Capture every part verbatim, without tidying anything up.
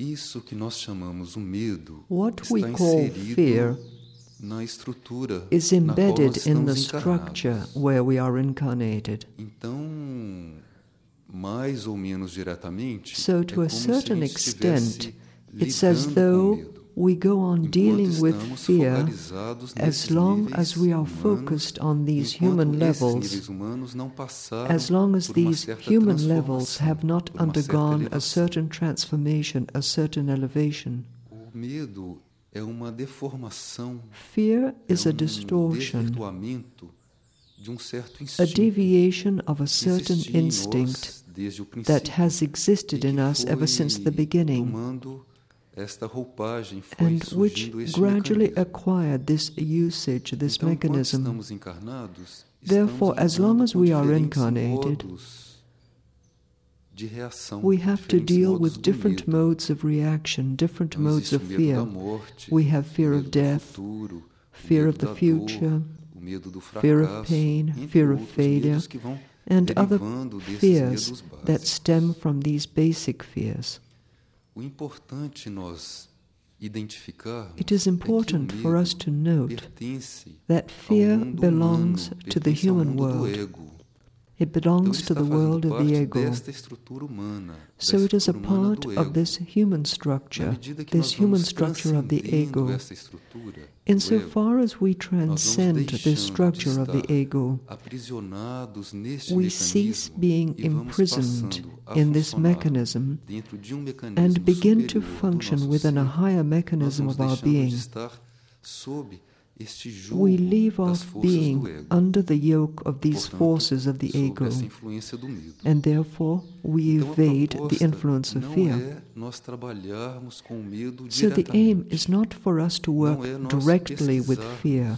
Isso que nós chamamos o medo What está we call fear na estrutura is na qual nós embedded in the estamos structure encarnados. where we are incarnated. Então, mais ou menos diretamente, So, é to como a se a certain gente extent, estivesse it's as lidando com o though medo, we go on enquanto dealing with estamos fear focalizados as nesses long níveis as we are humanos, focused on these enquanto human esses levels, níveis humanos não passaram as long as por uma these certa human levels transformação, have not por uma certa undergone a elevação. certain transformation, a certain elevation. O medo é uma deformação, Fear is é a um distortion, desvirtuamento de um certo a instinto deviation of a que certain existia em instinct nós desde o that princípio has e existed que in us ever since the foi beginning, tomando esta roupagem, foi and which surgindo este gradually mecanismo. acquired this usage, this Então, enquanto mechanism. estamos encarnados, Therefore, estamos as long lidando as com we are diferentes incarnated, modos de reação, we have to diferentes deal modos with do different medo. modes of reaction, different Então, modes existe of o medo da fear. morte, We have fear o of medo do death, futuro, o fear medo of the da dor, future, o medo do fear of fracasso, pain, entre fear of outros failure, medos que vão and other derivando desses fears medos that básicos. stem from these basic fears. O importante nós identificarmos It is é que o important for us medo to note pertence that ao fear mundo belongs humano, to the pertence ao human mundo do world. ego. It Então belongs ele to está the fazendo world of the parte ego. desta estrutura humana, So da it is a estrutura humana part do of ego. this human Na structure, medida que this nós human vamos structure of the transcendendo ego. essa estrutura do ego, Insofar as we nós vamos transcend this deixando de structure of the estar ego, aprisionados neste we cease mecanismo being e vamos imprisoned passando a in this funcionar mechanism dentro de um mecanismo and begin to superior do function nosso within a ser. higher Nós mechanism vamos of our deixando de being. estar sob este jugo We leave das off forças do being ego. under the yoke of these Portanto, forces of the sob ego, essa influência do medo. and therefore we Então, a evade the proposta influence of não fear. é nós trabalharmos com o medo So the aim diretamente. is not for us to work Não é nós directly with pesquisarmos fear.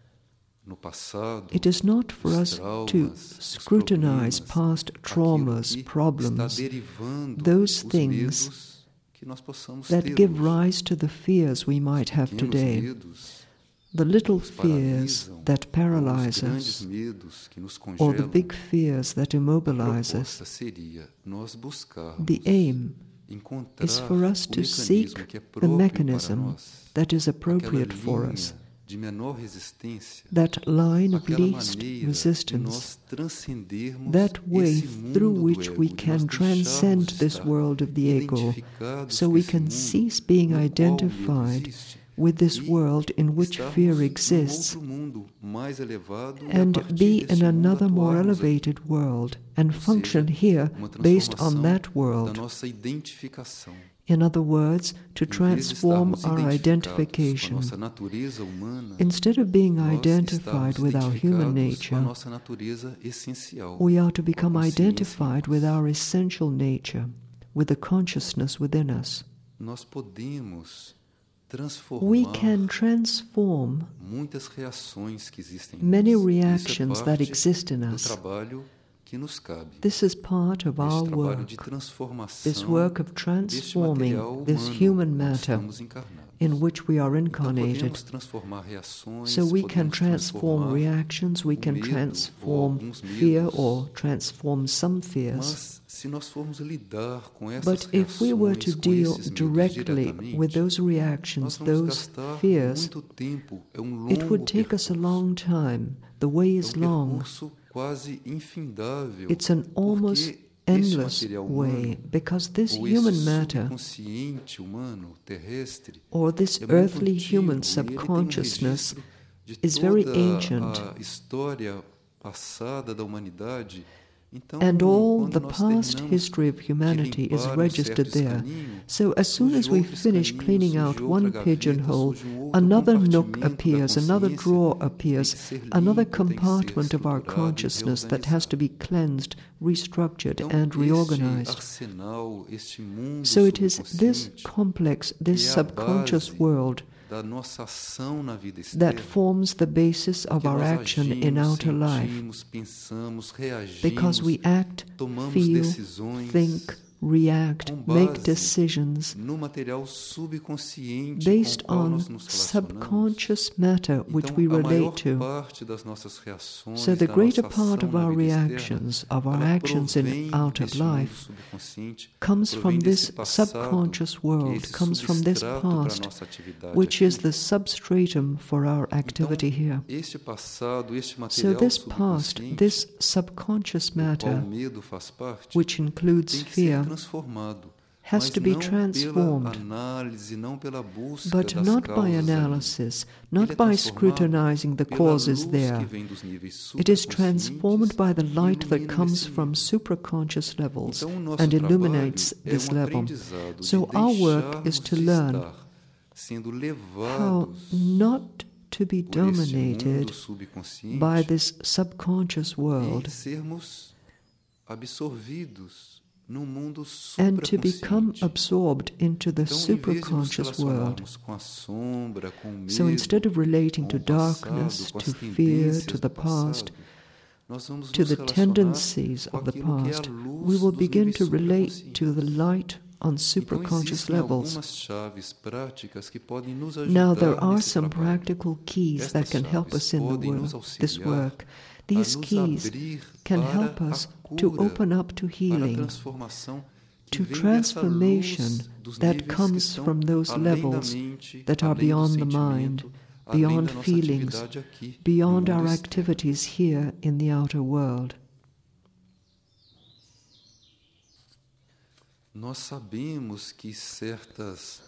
no passado, It is not for os us to traumas, os scrutinize problemas, past aquilo traumas, que está problems, derivando those os things medos que nós possamos that ter give hoje. rise to the fears we might have Pequenos today, medos the little nos fears paralisam, that ou os paralyze grandes us, medos que nos or the congelam. big fears that A immobilize proposta us. seria nós buscarmos The aim encontrar is for us o to mecanismo seek que é the próprio para mechanism nós, that is aquela appropriate for us, linha de menor resistência, that line of aquela least maneira de resistance, nós transcendermos that way esse mundo through do which ego, we de nós can deixarmos transcend de this estar world of the ego, identificados so com we esse can mundo cease being no qual o medo identified existe, with this e world in which estarmos fear num exists, outro mundo mais elevado, e a and partir be desse in mundo another more atuarmos aqui. elevated world, and Ou function seja, here uma based on transformação that da world. nossa identificação. In other words, to Em vez de transform estarmos our identificados com a identification. nossa natureza humana, Instead of being nós identified estamos with our human identificados com a nature, nossa natureza essencial, we are to become consciência identified em with nós. our essential nature, with the consciousness within us. Nós podemos We transformar can transform muitas reações que existem em many nós. reactions Isso é that parte exist in do us. trabalho que nos cabe. This is part of Este our trabalho de work, transformação this work of deste transforming material this humano human onde matter estamos encarnados. in which we are Então incarnated. podemos transformar reações, So we can podemos transform transformar reactions, we o can medo, ou transform alguns fear medos. or transform some fears. Mas se nós formos lidar com essas But if we were to reações, com deal esses medos directly diretamente, with those nós reactions, vamos those gastar fears, muito tempo. É um it longo would take us a percurso. long time. The way É is um long. percurso quase infindável. It's an almost porque este endless material way, humano, because this ou esse human matter, subconsciente humano terrestre, or this é muito earthly antigo, human e ele tem um subconsciousness, registro de is very toda ancient. a história passada da humanidade. Então, and all quando the nós past terminamos history of de humanity is limpar um registered certo there. escaninho, So as soon as surge we outro finish escaninho, cleaning out surge outra one gaveta, pigeonhole, surge um outro another nook compartimento da appears, another consciência, drawer tem que appears, ser another limpo, tem que ser compartment of our estruturado e consciousness that has to reorganizado. be cleansed, restructured, Então, and este reorganized. arsenal, este mundo So it is this subconsciente complex, this que é a subconscious base world da nossa ação na vida that externa, forms the basis of que our nós action agimos, in outer life, sentimos, pensamos, reagimos, because we act, tomamos feel, decisões, think, react, com make base decisions no material subconsciente based com o qual on nós nos relacionamos. subconscious matter which Então, we a maior relate to. parte das nossas reações, So the da greater nossa part ação of na our vida externa, reactions, of our ela actions in provém outer deste mundo life, subconsciente, comes from provém desse this passado, subconscious que é world, esse comes from this substrato para a past, nossa atividade which aqui. is the substratum for our activity here. Este passado, este So material this past, subconsciente, this subconscious do qual matter, o medo faz parte, which includes tem que ser fear, transformado, has mas to be não transformed, pela análise, não pela busca but das not by causas ali. analysis, Ele not é by transformado scrutinizing the pela causes luz que there. vem dos níveis It is supraconscientes transformed by the e light that ilumina comes esse from nível. supraconscious levels Então, o nosso and trabalho illuminates é this um level. aprendizado So de our work is deixarmos to de learn estar sendo how levados not to be por este dominated mundo subconsciente by this subconscious world e sermos absorvidos no mundo and to become supraconsciente. absorbed into the Então, em vez de nos supraconscious world. relacionarmos com a sombra, com o medo, So instead of relating com to o passado, darkness, com as to fear, tendências to do the past, passado, nós vamos to nos the relacionar tendencies com of the aquilo que é a past, luz we will dos begin níveis to relate to the supraconscientes. light on Então, supraconscious existem levels. algumas chaves práticas que podem nos Now there ajudar are nesse some trabalho. practical keys that Estas can help chaves us in the podem nos work, this auxiliar work. a These nos keys abrir can para help a us to cura, open up to para a healing, transformação que to vem dessa transformation luz dos that níveis que comes estão from those além da levels mente, that are além do beyond the mind, sentimento, além beyond da nossa feelings, atividade aqui, no beyond mundo our externo. activities here in the outer world. Nós sabemos que certas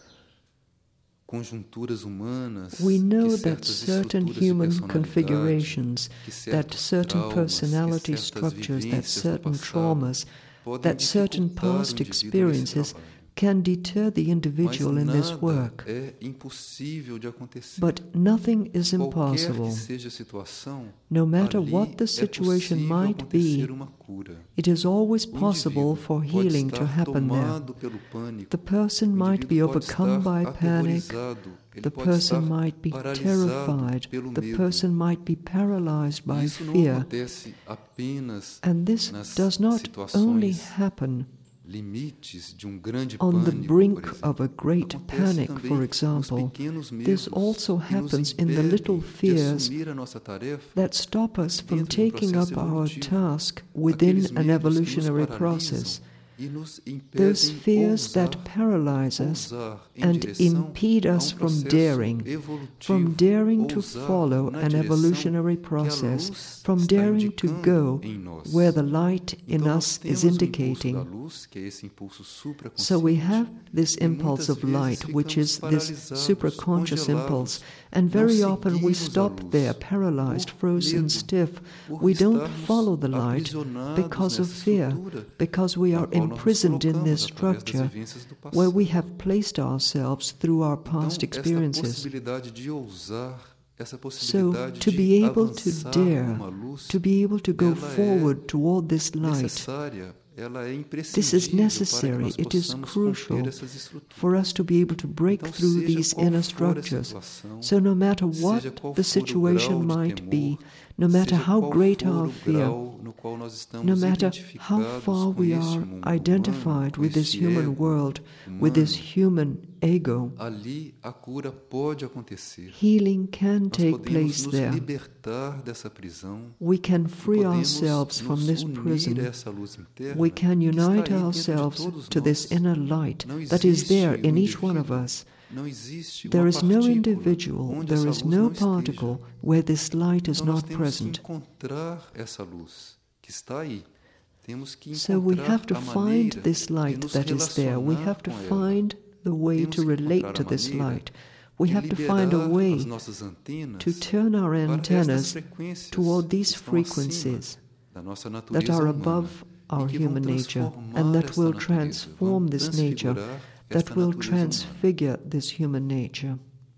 conjunturas humanas, We know que that certas certain estruturas de human personalidade, configurations, que that certos certain traumas, personality que certas structures, that vivências do certain passado traumas, podem that certain dificultar o past indivíduo nesse experiences trabalho. can deter the Mas individual in this nada work. é impossível de acontecer. But nothing is Qualquer impossible. que seja a situação, No matter ali what the é situation possível might acontecer be, uma cura. it is always O possible indivíduo for pode healing to estar happen there. tomado pelo pânico. The person O might be indivíduo pode overcome estar by panic. aterrorizado. Ele The pode person estar might be paralisado terrified. pelo The medo. person might be paralyzed E by isso não fear. acontece apenas And this nas does not only situações happen limites de um grande on the pânico, brink por exemplo. of a great Acontece panic, também for nos example. pequenos medos This also que nos happens in the impedem little de fears assumir a nossa tarefa that stop us from dentro de um taking processo up our evolutivo. task Aqueles within medos an que nos evolutionary paralisam process. e nos impedem Those fears ousar, that paralyze us ousar em and direção impede a us um from processo daring, evolutivo, from daring to ousar follow na an direção evolutionary que a process, luz from está daring to indicando go em nós. where the light in Então, nós us is temos o impulso indicating. da luz, que é esse impulso So we supraconsciente, have this e impulse muitas of vezes light, which ficamos is this paralisados, supraconscious congelados, impulse, and não very often we seguimos a stop luz there, paralyzed, por frozen, medo, stiff. por We don't estarmos follow the light aprisionados because of nessa fear, estrutura because we na are qual nós nos imprisoned in colocamos this através das structure vivências do where we passado. have placed ourselves through our past Então, esta experiences. possibilidade de ousar, essa So, possibilidade to de be able to avançar dare, numa luz, to be able to go ela forward é toward this light, necessária, ela é this is imprescindível para que necessary, nós it is possamos crucial romper essas estruturas. for us to be able to break Então, through seja these qual inner for a structures. situação, So no matter seja what qual the for o situation grau de might temor, be, no matter seja how qual great for our o fear, grau no qual nós estamos no matter how identificados far com we este are mundo identified humano, com with this este human ego world, with this humano, human ego, ali a cura pode acontecer. healing can Nós take podemos place nos there. libertar dessa prisão. We can free Podemos ourselves from nos this unir prison. a essa luz interna We can que está aí unite dentro de ourselves todos to this nós. inner light Não that is there existe in um each one of indivíduo, us. não existe There uma is no partícula individual, onde there essa is luz no não esteja. particle where this light is Então nós not temos que present. encontrar essa luz que está aí. Temos que So we encontrar have to a find maneira this de light nos that is there. We relacionar have to com ela. find the way Temos to que relate encontrar to a this maneira light. We de have to find a liberar way as nossas antenas to turn our para estas antennas frequências toward que these estão acima frequencies da nossa that natureza are humana, above our e que vão human nature transformar and that esta will natureza, transform vão this nature, transfigurar that esta will natureza humana. transfigure this human nature.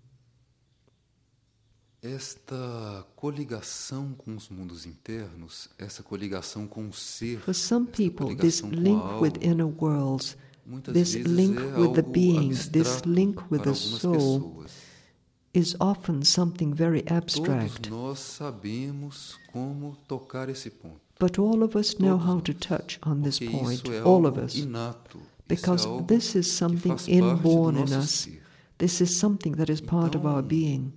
Esta coligação com os mundos internos, essa coligação com o ser, For some esta people, this coligação com a link alma, with inner worlds, muitas this vezes link é with the algo being, this abstrato link with para the algumas soul, pessoas. is often something very abstract, Todos nós sabemos como tocar esse ponto. but all of us know Todos how nós. to touch on this Porque point, isso é all algo of us, inato. because isso é algo this is que something faz parte do inborn in nosso us. ser. This is something that is part of our Então, being.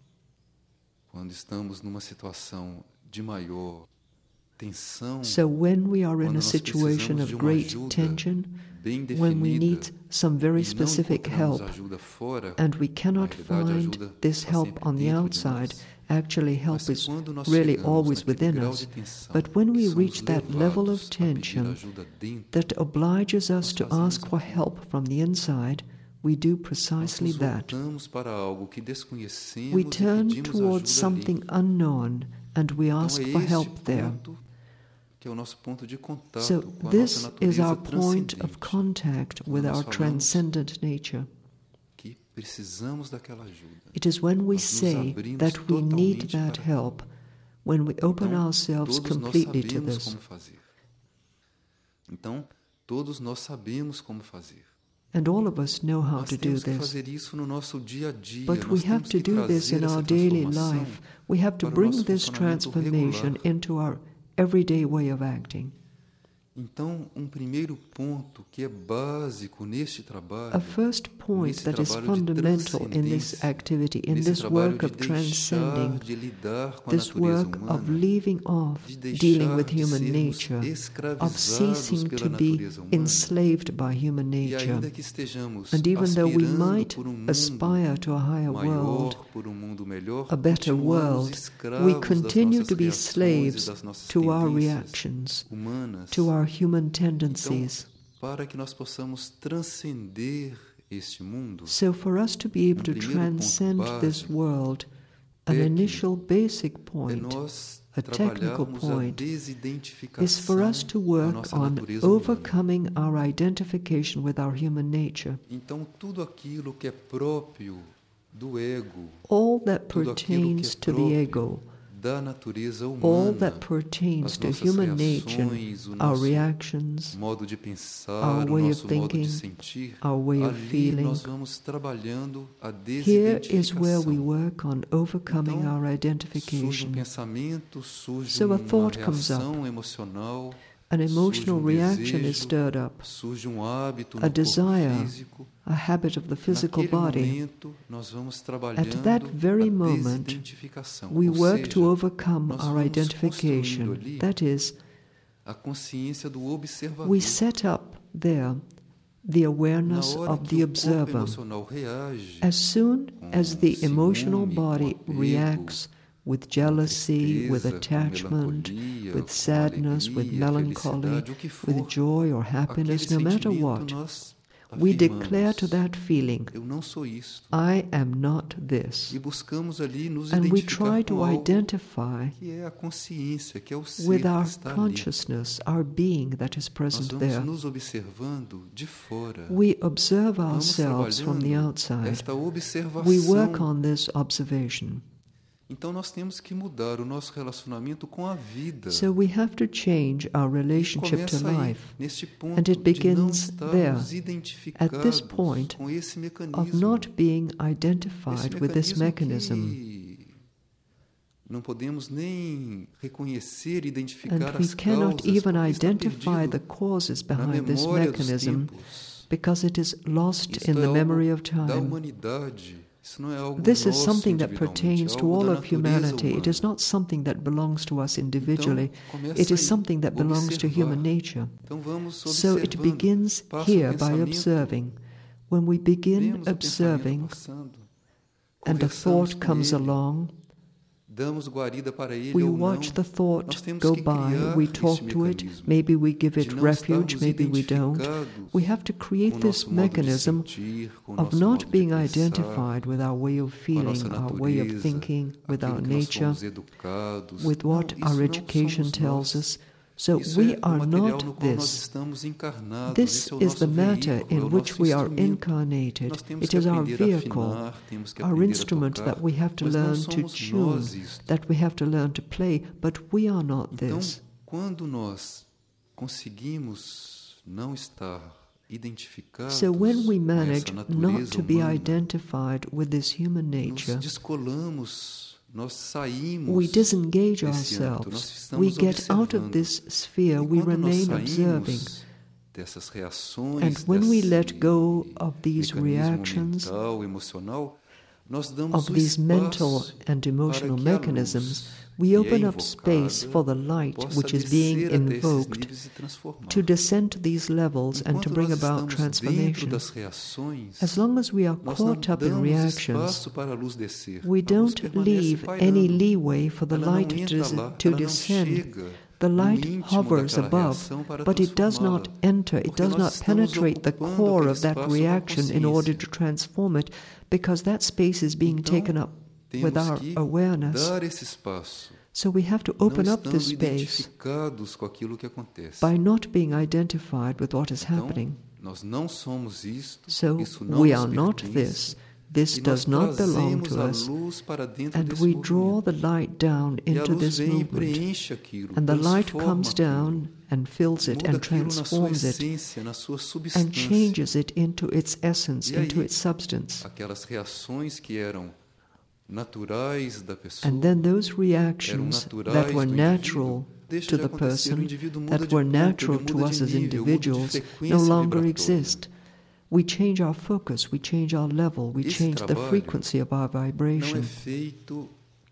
Quando estamos numa situação de maior tensão, So when we are in quando a nós situation precisamos of de uma great ajuda tension, bem when we definida, need some very e não specific encontramos help, ajuda fora, and we cannot na realidade, a find ajuda this está help sempre on the dentro de outside, nós. actually help Mas is quando nós really chegamos always naquele within grau us. de tensão, But when we que somos reach that level of levados a pedir tension ajuda dentro, that obliges us nós to fazemos ask for aquilo. help from the inside, we do nós precisely nos that. voltamos para algo que desconhecemos We e turn pedimos towards ajuda something ali. unknown and we Então ask é for este help there. ponto que é o nosso ponto de contato So com a this nossa is natureza our point of transcendente, contact with nós our falamos transcendent nature. que precisamos daquela ajuda. It is when we Nós nos say abrimos that we need totalmente that para help, when we open Então, ourselves todos nós completely to sabemos this. como fazer. Então, todos nós sabemos como fazer. And all of us know how Nós to do temos que this. fazer isso no nosso dia a dia. But Nós we have temos to que do this trazer in essa our daily transformação life. We have to para o bring nosso this funcionamento transformation regular. into our everyday way of acting. Então, um primeiro ponto que é básico neste trabalho, A first point nesse that is trabalho de fundamental in this transcendência, activity, in nesse this trabalho work de of deixar transcending, de lidar com a this natureza work humana, of leaving off de deixar dealing with de human sermos nature, of escravizados ceasing pela to be natureza humana, enslaved by human e nature. ainda que estejamos And even though we aspirando might por um mundo aspire to a higher maior, world, por um mundo melhor, a better continuamos world, escravos we das continue nossas to be reações e slaves das nossas to our tendências reactions, humanas. to our human Então, tendencies. para que nós possamos transcender este mundo, So for us to be able um to primeiro ponto transcend this básico, world, an técnico, initial basic é point, nós a technical trabalharmos a point, desidentificação is for us to da work nossa on natureza humana. overcoming our identification with our human nature. Então, tudo aquilo que é próprio do ego, All that tudo aquilo que pertains é to the próprio ego, da natureza all humana, that pertains as to nossas human nature, reações, o our nosso reactions, modo de pensar, our o way of nosso modo thinking, de sentir, our way of ali feeling. nós vamos trabalhando a Here is where we desidentificação. work on overcoming Então, our Surge um identification. pensamento, surge So a uma thought comes up. reação emocional, An emotional surge um reaction is desejo, stirred up, surge um hábito a no corpo desire, físico. a habit of the physical Naquele body. momento, nós vamos trabalhando that very a moment, desidentificação, We ou work seja, to overcome nós our vamos identification. construindo ali That is, a consciência do observador. we set up there the Na awareness hora of que the o corpo observer. emocional reage, As soon as the com emotional ciúme, com body apego, reacts with com jealousy, with tristeza, com attachment, melancolia, with com sadness, with alegria, melancholy, felicidade, o que for, with joy or happiness, aquele no matter sentimento what, nós we afirmamos, declare to that feeling, eu não sou isto. I am not this. E buscamos ali nos And we identificar try com to algo identify que é a consciência, que é o ser with que our está ali. consciousness, our being that is Nós present vamos there. nos observando de fora. We observe Vamos ourselves from the trabalhando outside. esta observação. We work on this observation. Então nós temos que mudar o nosso relacionamento com a vida. So we have to change our E relationship to começa aí, life, neste and ponto it de não begins there, estarmos identificados at this point com esse mecanismo. of not being esse identified with this mechanism. que não podemos nem reconhecer, identificar And we as cannot causas, even porque está identify the perdido causes na behind this memória dos mechanism tempos. because it is lost Isto in é the algo memory of da time. humanidade. Isso não é algo This is nosso something that individualmente, pertains é to algo all da of natureza humanity. It is humana. not something that belongs to us individually. Então, começa It is aí, something that belongs to human observar. nature. Então vamos So it observando, begins passa o here by pensamento, observing. When we begin vemos o pensamento observing passando, and a conversamos thought com comes ele, along, damos guarida para ele we ou não. watch the thought Nós temos go que by, criar we este talk to it, mecanismo maybe we give it de não refuge, estarmos maybe we don't. identificados We have to com create o this nosso modo de mechanism sentir, com o of nosso not modo de being pensar, identified with our way of com a feeling, nossa our way of natureza, thinking, with aquilo our que nós nature, fomos educados. with what Não, our isso não education somos tells nós. us. So Isso we é o are material not no qual nós this. estamos encarnados. This Esse é o is nosso the matter veículo, é in o which nosso we are instrumento. incarnated. Nós temos It que is our aprender a vehicle, afinar, temos que our aprender a instrument tocar, that we have to mas não learn to somos tune, nós isto. that we have to learn to play, but we are not Então, this. quando nós conseguimos não estar identificados So when we com manage essa not natureza to be humana, identified with this human nature, nos descolamos, nós saímos we disengage desse âmbito, nós ourselves, we estamos get out of observando. this sphere, E we quando nós remain observing. saímos dessas reações, And when we desse let go of these mecanismo reactions, mental, emocional, nós damos of o these mental espaço and emotional para que a mechanisms, luz we que é open up space invocada for the light possa which is being descer até esses invoked níveis e transformar. to descend to these levels and to Enquanto bring nós about estamos transformation. dentro das reações, As long as we are nós não caught up in damos reactions, espaço para a luz descer. we A luz don't permanece leave pairando. any leeway for the Ela não light to, entra des- lá, to ela não descend. chega The no light íntimo hovers daquela above, reação para but it does not transformá-la. enter, it Porque does nós not estamos penetrate the ocupando core aquele of that espaço com a reaction in order consciência. to transform it, because that space is being Então, taken up with temos our que awareness. dar esse espaço, So we have to open não up this estando space identificados com aquilo que acontece. by not being identified with what is Então, happening. nós não somos isto, So isso não we nos are not pertence, this. This e does nós not belong trazemos to a us. luz para dentro And desse we draw movimento. the light down E a into luz this vem e movement. preenche aquilo, And the light transforma comes aquilo, down and fills it muda and aquilo na sua transforms it essência, na sua and substância. changes it into its essence, E aí, into its substance. aquelas reações que eram naturais da pessoa, And then those eram reactions naturais that were do natural indivíduo, deixa to de the acontecer, o person, indivíduo muda that de were ponto, ele natural to muda us de as nível, muda de individuals, frequência no longer vibratória. exist. We change our focus, we change our level, we Esse change the trabalho frequency of our Não é vibration. feito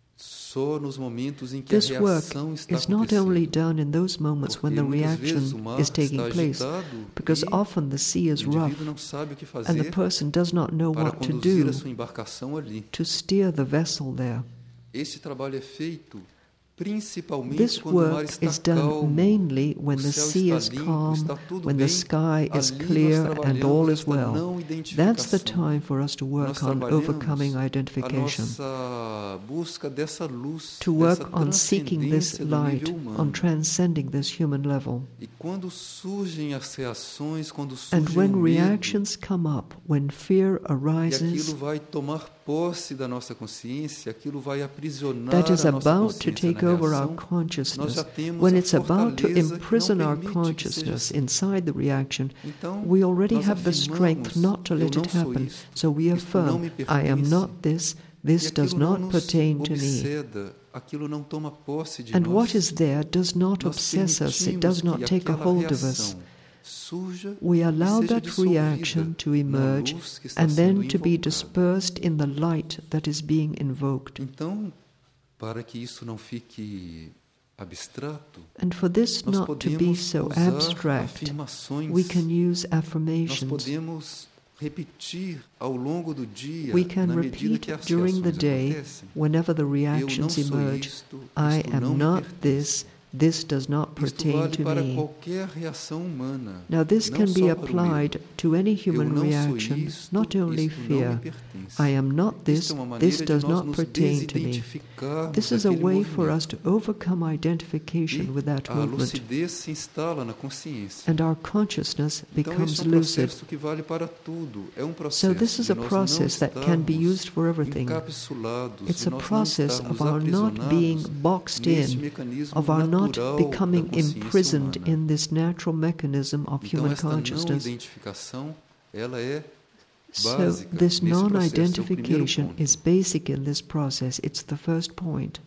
só nos momentos em que This a work reação está is not only acontecendo. done in those moments when Porque the muitas vezes reaction o mar is taking está place, agitado because e often the sea is o rough indivíduo não sabe o que and the fazer person does not know para what to conduzir do a sua embarcação ali. to steer the vessel there. Esse trabalho é feito principalmente This quando o mar work está is done calmo, mainly when o the céu sea está is limpo, calm, está tudo when the bem. sky is Ali nós clear and trabalhamos all is esta well. não That's the identificação. time for us to Nós work on trabalhamos overcoming a identification, nossa busca dessa luz, to dessa work on seeking this transcendência do light, nível on humano. transcending this human level. E quando surgem as reações, quando And surge when o medo, reactions come up, when fear e arises, aquilo vai tomar posse da nossa consciência, aquilo vai aprisionar that is a nossa about to consciência take na over our reação, nós consciousness, já temos when a it's about to fortaleza que imprison não our permite que seja consciousness assim. inside the reaction, Então, we already nós have the strength afirmamos, not to eu let não it sou happen. isto, So we isto não affirm, me I am pertence, not this, e this does aquilo não not nos pertain to me. obseda, aquilo não toma posse de And nós. what is there does not Nós obsess us, it permitimos does not que take a aquela hold of us. reação surja We allow e seja that reaction dissolvida to na emerge luz que está and then sendo to be invocada. dispersed in the light that is being invoked. Então, para que isso não fique abstrato, And for this nós not to be podemos so usar abstract, afirmações, we can use nós affirmations. podemos repetir ao longo do dia, We can na medida repeat que as during the reações day, acontecem. whenever the Eu não reactions sou emerge, isto, I isto não am me not pertence. this, this does not Isto pertain vale to para me. qualquer reação humana, Now this não can só be para o medo. applied to any Eu human não sou reaction, isto, not only isto não me fear. pertence. I am not this, Isto é uma this maneira de does nós not nos pertain to me. desidentificarmos This is a daquele way for movimento. us to overcome identification with that E a movement, lucidez se instala na consciência. and our consciousness Então, becomes esse é um lucid. processo que vale para tudo. É um So processo this is de a nós process não that can be estarmos used for everything. encapsulados, It's de a nós não process estarmos of our not being aprisionados boxed neste in, mecanismo of our not natural da becoming consciência imprisoned humana. in this natural mechanism of Então, human esta não consciousness. identificação, ela é So básica this nesse processo, é o primeiro non-identification ponto. is basic in this process. It's the first point.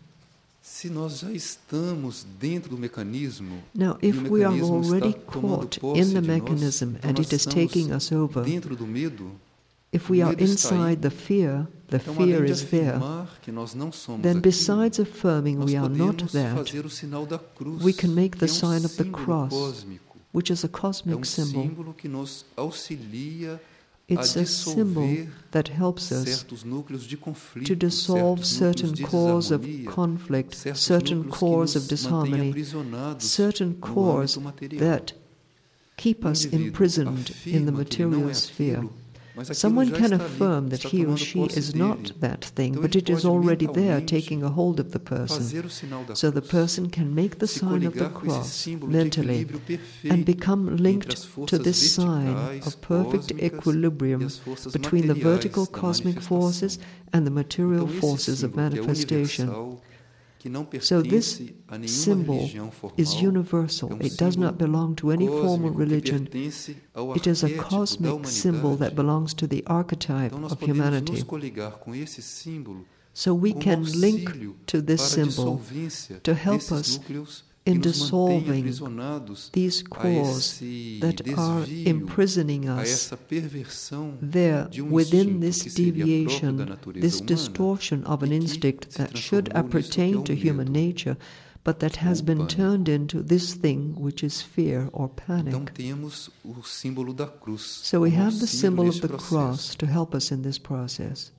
Se nós já estamos dentro do mecanismo, Now, e if o we are mecanismo already está tomando caught posse in the de nós, mechanism então and nós it is estamos taking us over, dentro do medo, if we o are medo está aí. inside the fear, the Então, fear além de is there, afirmar que nós não somos then aquilo, besides affirming nós we are not podemos that, fazer o sinal da cruz, we can make que the é um sign of the símbolo cross, cósmico. which is a É cosmic um symbol. símbolo que nos auxilia It's a a symbol dissolver that helps us certos núcleos de conflito, to dissolve certos certain núcleos de cores of desarmonia, conflict, certos certain núcleos que cores nos of mantêm disharmony, aprisionados certain no cores âmbito material. that keep O us indivíduo imprisoned in the afirma que ele não material é sphere. aquilo, mas aquilo Someone já can está ali, affirm that está he or tomando she posse is dele. not that thing, Então but ele it is pode already there, mentalmente taking a hold of the person. fazer o sinal da So the cruz, person can make the se sign of the coligar com esse cross símbolo de mentally equilíbrio perfeito and become entre linked as to forças this sign verticais, of perfect cósmicas, equilibrium e as forças between the materiais vertical da cosmic manifestação. forces and the material Então, esse forces of símbolo, que é manifestation. universal, que não So this pertence a nenhuma symbol religião formal. is universal. É um It does not símbolo belong to any formal cósmico que religion. pertence ao It is a arquétipo da cosmic symbol that humanidade. belongs to the archetype Então nós of podemos humanity. nos coligar com esse símbolo So we como can link auxílio to this para a symbol dissolvência to help desses us núcleos in que nos mantêm dissolving aprisionados these a cores esse that are desvio, imprisoning a us essa perversão there de um within instinto this que seria próprio deviation, da natureza this humana distortion of an e que instinct se that should transformou nisso que é appertain o to human medo. nature, but that has ou been pânico. turned into this thing which is fear or Então panic. temos o símbolo da cruz. So we como have the auxílio symbol of neste the processo. cross to help us in this process.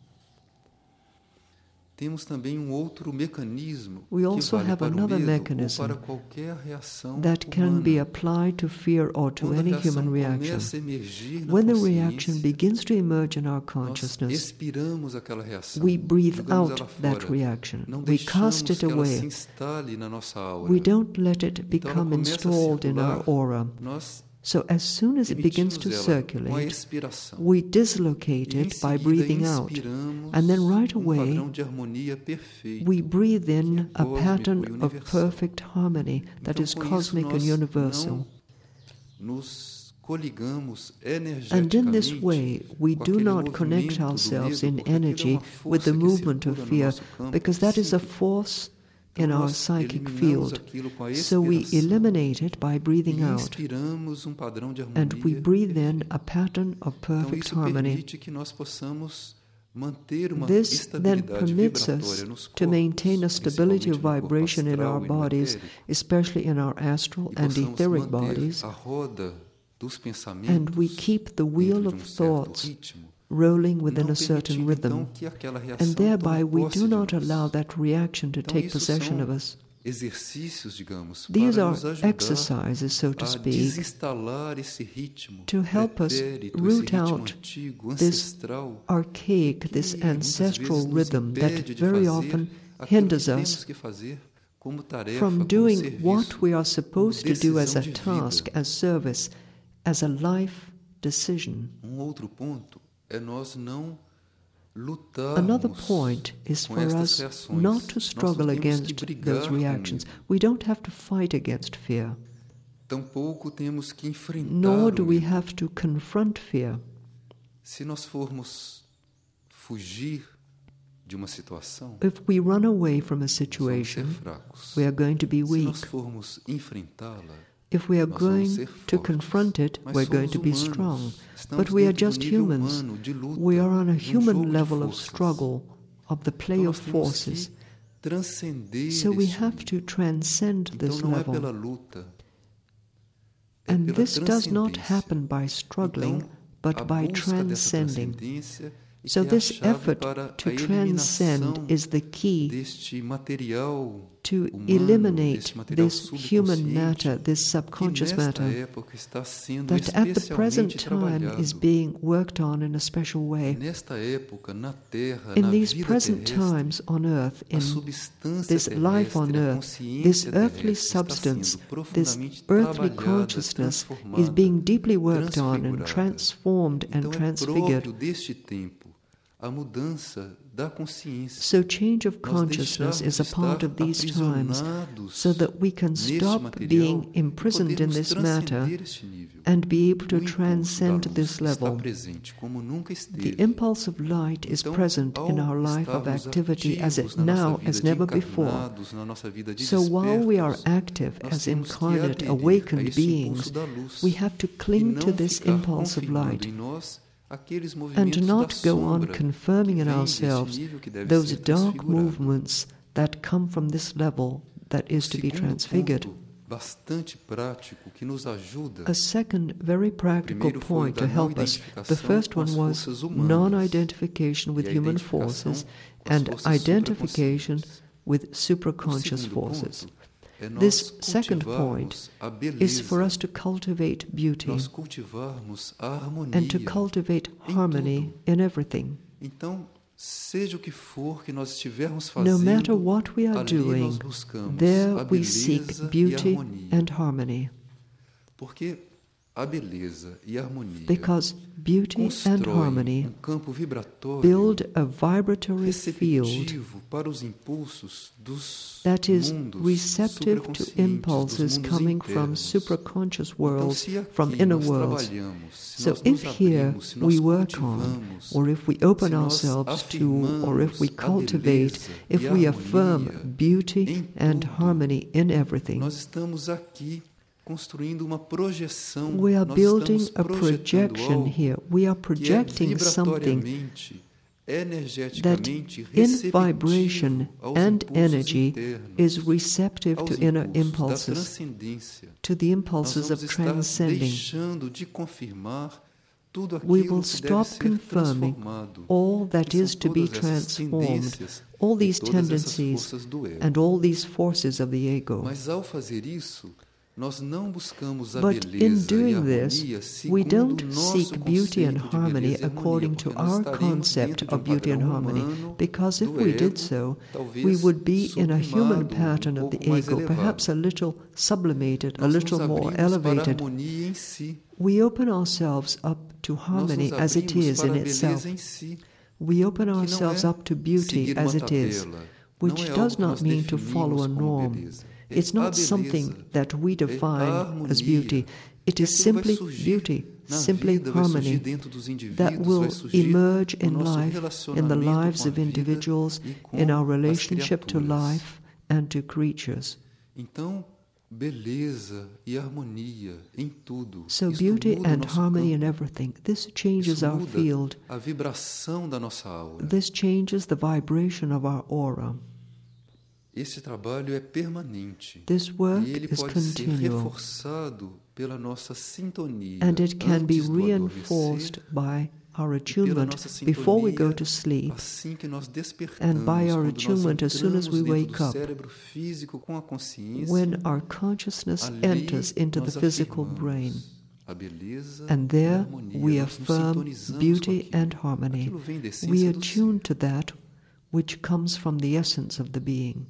Temos também um outro mecanismo We que also vale have para o another medo ou mechanism para qualquer reação that can humana. be applied to fear or to Quando a any reação human reaction. começa a emergir na When the consciência, reaction begins to emerge in our nós consciousness, expiramos aquela reação, we breathe jogamos out ela that fora. reaction. Não We deixamos cast it que ela se away. instale na nossa aura. We don't let it Então ela become começa a installed in our circular, aura. nós So as soon as it begins to emitimos ela com a circulate, expiração. we dislocate E em it by seguida breathing out. inspiramos And then right um away, padrão de harmonia perfeito. we breathe in que é a cósmico pattern e of universal. perfect harmony that Então, is com isso, cosmic and nós universal. não nos coligamos And in this energeticamente way, we com do aquele not movimento connect do ourselves medo, in porque aquilo é energy uma with the força que movement of circula no fear, nosso campo because that is a psíquico. force Então, in our nós psychic eliminamos field. aquilo com a So we expiração eliminate it by breathing e out. inspiramos um padrão de And harmonia we breathe in perfeito. a pattern of Então perfect isso harmony. permite que nós possamos manter uma This then estabilidade permits us vibratória nos to maintain a corpos, stability of principalmente no corpo vibration in astral our e no bodies, etérico, especially in our astral e and possamos etheric manter bodies, a roda dos and pensamentos we keep the wheel dentro de of um certo thoughts ritmo, rolling within não a certain permitindo então rhythm. que aquela reação And thereby tome we posse do de not nós. allow that reaction to Então take isso possession são of us. exercícios, digamos, These para are nos ajudar exercises, so to a speak, desinstalar esse ritmo to help us pretérito, esse root ritmo out antigo, this ancestral, archaic, this que muitas ancestral vezes nos rhythm impede that de very fazer often aquilo hinders que us temos que fazer como tarefa, from como doing serviço, what we are supposed to do as a decisão de vida. task, as service, as a life decision. Um outro ponto é nós não Another lutarmos point is com for estas us reações. not to Nós struggle não temos que against brigar those com reactions. ele. We don't have to fight against fear, Tampouco temos que enfrentar nor do o we medo. have to confront fear. Se nós formos fugir de uma situação, If we run away from a nós vamos ser situation, fracos. we are going to be Se weak. nós formos enfrentá-la, If we are nós vamos going ser to fortes. confront it, Mas we're going somos to be humanos. strong. Estamos But we are dentro do just nível humans. humano de luta, We are on a de um human jogo de level of forças. struggle, of the play Então of nós temos forces. que transcender So we esse have nível. to transcend Então this não é pela level. luta, é And pela this does not transcendência. happen by struggling, Então, but a by busca dessa transcending. transcendência é So que é a this chave effort para to a transcend eliminação is the key deste material to humano, eliminate deste material this human subconsciente, matter, this que subconscious nesta matter, época está sendo that at the present especialmente time is trabalhado. being worked on in a special way. Nesta época, na Terra, In na these vida present terrestre, times on earth, a in substância this life on terrestre, a earth, consciência this earthly terrestre está substance, sendo this profundamente earthly trabalhada, consciousness transformada, is being deeply worked on and transfigurada. transformed and Então é transfigured. próprio deste tempo a mudança da consciência. So change of Nós consciousness deixarmos is a de part estar of these times, aprisionados so that we can neste stop material being e imprisoned in podermos this matter transcender este nível. and be able O to impulso da transcend luz this está level. presente como nunca The esteve. impulse of light is Então, present ao in our life of estarmos activity as ativos it na nossa now vida as de never before. encarnados, na nossa vida de So while we are despertos, active nós as temos que incarnate, aderir a awakened este beings, impulso da luz we have to e cling não to this ficar impulse of confirmando light em nós aqueles and movimentos not da go on sombra confirming que in vêm ourselves deste nível que deve those ser dark transfigurado. movements that come from this level that is to be Segundo transfigured. ponto bastante prático que nos ajuda. A second very practical Primeiro foi o point da to não help us. identificação The first com one as was forças humanas non-identification with e a human identificação forces com as and forças identification supraconscientes. with O supraconscious segundo forces. ponto é nós This second point cultivarmos a is for beleza, us to cultivate beauty nós cultivarmos a harmonia and to cultivate em harmony in everything. Então, seja o que for que nós estivermos No fazendo, matter what we are ali nós doing, buscamos there a we seek beleza e a beauty harmonia. and harmony. Porque a beleza e a harmonia because beauty and constroem harmony um campo vibratório build a vibratory field receptivo para os impulsos dos that is mundos receptive to supraconscientes, impulses dos mundos coming from internos. supraconscious Então, worlds, se aqui from inner nós worlds. trabalhamos, se So nós nos if here abrimos, se we nós work on, cultivamos, or if we open se nós ourselves to, or if we afirmamos a cultivate, beleza if e a we harmonia affirm beauty em and tudo, harmony in everything, nós estamos aqui construindo uma projeção, we are nós building estamos a projetando projection algo here. We are que é projecting something vibratoriamente, that energeticamente in receptivo vibration aos and impulsos energy internos, is receptive aos to inner impulsos da impulses, transcendência. to the Nós impulses vamos of estar transcending. deixando de confirmar tudo We aquilo will que deve stop ser confirming transformado. all that E is são to be todas essas transformed, tendências all e these todas essas tendencies forças do ego. and all these forces of the ego. Mas ao fazer isso, nós não buscamos a But in beleza e a doing harmonia this, segundo we don't o nosso seek beauty and conceito de harmony beleza e harmonia, according to porque nós our estaremos concept dentro de um of beauty and padrão harmony, humano because if do we ego, did so, talvez we would be in a human sublimado, pattern um of the pouco mais ego, elevado. perhaps a little sublimated, a Nós little nos more abrimos para a elevated. harmonia em si. We open ourselves up to Nós harmony nos as it abrimos is para in a beleza itself. em si, We open que não ourselves é up to beauty seguir as uma it is, tabela, which não é does algo que not nós mean to definimos follow a como norm. beleza. É It's a not beleza, something that we é define a as harmonia. beauty. It E is aquilo vai simply surgir beauty, na simply vida, vai surgir harmony dentro dos indivíduos, that vai will surgir emerge no in nosso life, in the relacionamento lives com a of vida individuals, e com in our as relationship to criaturas. life and to creatures. Então, beleza e harmonia em tudo. So Isto beauty muda o and nosso harmony in campo. everything. This changes Isso our muda field. a vibração da nossa aura. This changes the vibration of our aura. Esse trabalho é permanente. This work E ele is pode ser continual, reforçado pela nossa sintonia and it can be antes do reinforced adormecer, by our e pela attunement nossa before we go sintonia to sleep, assim que nós despertamos, and by our quando nós attunement as soon as we entramos dentro wake do up. cérebro físico com a consciência, when our consciousness ali enters into the nós physical afirmamos brain. a beleza And e a there harmonia, we nós nos affirm sintonizamos beauty com aquilo. and harmony. Aquilo vem da essência We do attune ser. to that which comes from the essence of the being.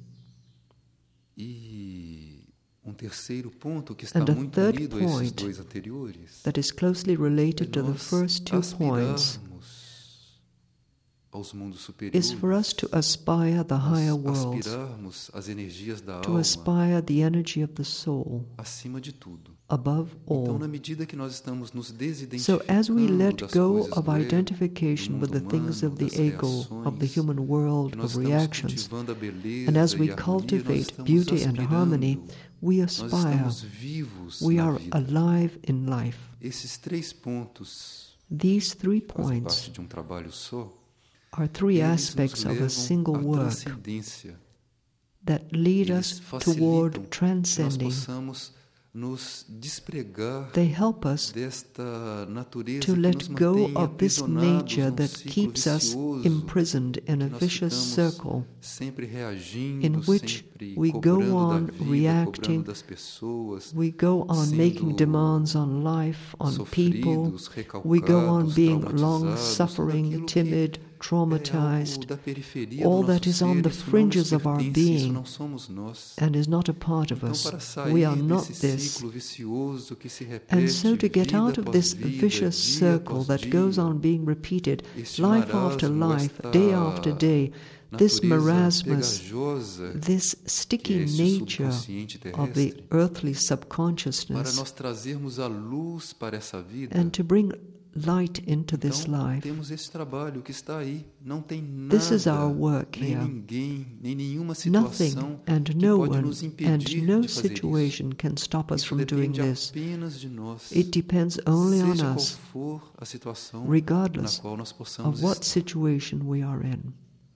E um terceiro ponto que está And a muito third unido a esses point dois anteriores that is closely é related to the nós first two points aspirarmos aos mundos is superiores, for us to aspire the higher nós worlds, aspirarmos as energias da to alma aspire the energy of the soul acima de tudo. above Então, all. na medida que nós estamos nos So desidentificando as we let das go coisas of do ego, identification do with the mundo things of humano, the das ego, of the reações, human world, que nós of estamos reactions, cultivando a beleza and as we e a harmonia, nós cultivate estamos beauty and harmony, aspirando, we nós aspire, estamos vivos we na are vida. alive in life. Esses três pontos These three fazem points parte de um trabalho só. are three Eles aspects nos of a levam single à work transcendência. that lead Eles us facilitam toward que nós transcending. possamos nos despregar They help us desta natureza to que let nos go mantém of this aprisionados nature num that ciclo keeps us vicioso, imprisoned in que a nós vicious ficamos circle sempre reagindo, in which sempre we go cobrando on da vida, reacting, cobrando das pessoas, we go on sendo making demands on life, on people, sofridos, we go on recalcados, being traumatizados, tudo long-suffering, aquilo que timid, é traumatized, algo da periferia all do that nosso is on ser, the isso não nos fringes of our pertence, isso being não somos nós. and is not a part of Então, us. para sair We are not desse this. ciclo vicioso que se repete, And so to get vida out of após this vida, vicious dia circle após that dia, goes on being repeated, este life after marasmo, life, esta day after day, this natureza marasmus, pegajosa this que é sticky este nature subconsciente of the terrestre, earthly para subconsciousness, nós trazermos a luz para essa vida. and to bring light into this Então, life. temos esse trabalho que está aí. Não tem This is our nada, work nem here. ninguém, nem nenhuma Nothing situação and que no pode one nos and impedir no de fazer isso. situation can stop us Isso from doing depende this. apenas de nós. It depends only on Seja qual us, for a situação regardless na qual nós possamos of what estar. situation we are in.